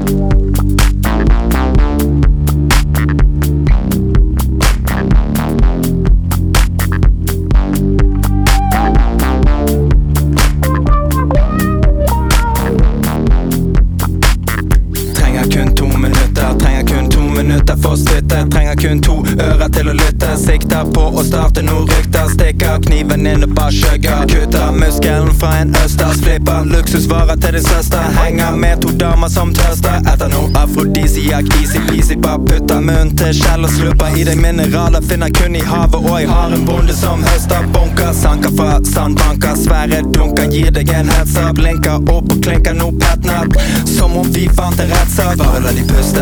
For å slutte, trenger kun 2 ører til å lytte. Sikter på å starte noe rykter. Stikker kniven inn og bare skjøgger. Kutter muskelen fra en østers. Flipper luksusvarer til din søster. Henger med 2 damer som tørster etter noe afrodisiak. Easy peasy, bare putter munnen til skjell og slupper i deg mineraler. Finner kun i havet, og jeg har en bonde som høster. Bunker, sanker fra sandbanker. Svære dunker, gir deg en headser. Blinker opp og klinker noe petnat. Som om vi fant en rettssak. Bare la de puste.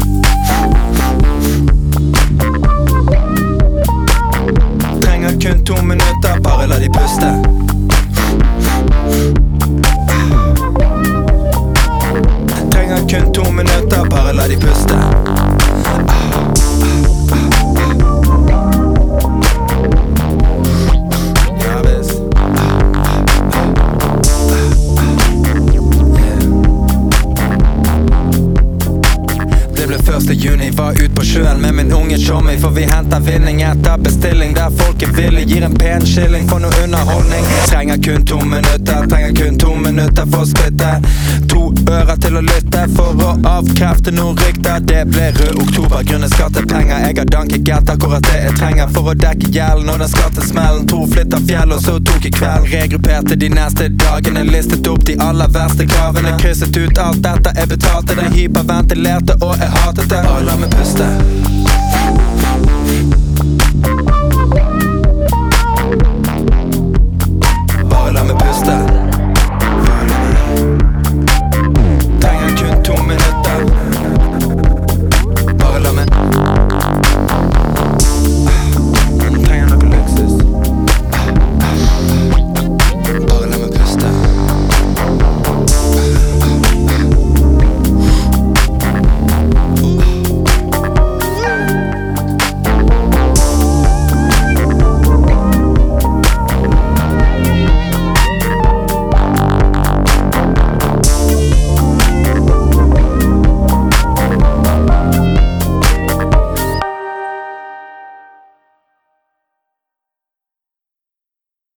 Trenger kun 2 minutter, bare la de puste. Trenger kun 2 minutter, bare la de puste. Ja visst. Det ble 1. juni, var ut på sjøen med min unge chommy. For vi henter vinning etter bestilling, der folk er villig. Gir en pen skilling for noe underholdning. Trenger kun 2 minutter, trenger kun 2 minutter for å spytte. 2 ører til å lytte, for å avkrefte noe rykter. Det ble rød oktober grunnet skattepenger. Jeg har danket gett akkurat det jeg trenger for å dekke gjelden og den skattesmellen. 2 flytter fjell og så tok i kveld. Regrupperte de neste dagene, listet opp de aller verste kravene. Krysset ut alt dette jeg betalte, den hyperventilerte og jeg hatet det. Bare la meg puste.